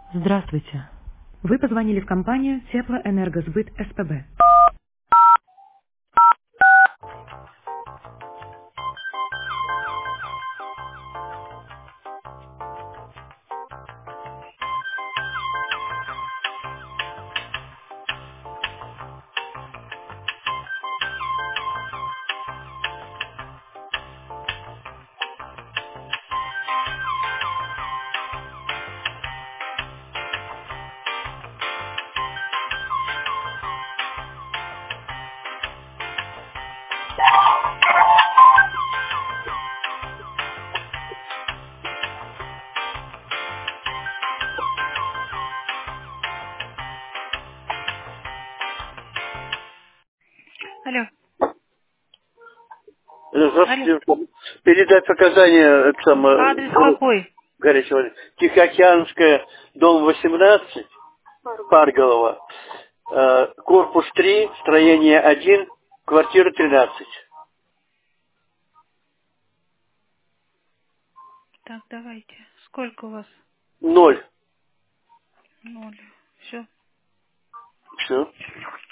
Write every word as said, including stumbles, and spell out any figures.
Здравствуйте. Вы позвонили в компанию Теплоэнергосбыт СПБ. Алло, алло. Здравствуйте. Передать показания это Адрес самое, какой? горячего воды. Тихоокеанская, дом восемнадцать, Парголова, э, корпус три, строение один, квартира тринадцать. Так, давайте. Сколько у вас? Ноль. Ноль. Все. Все.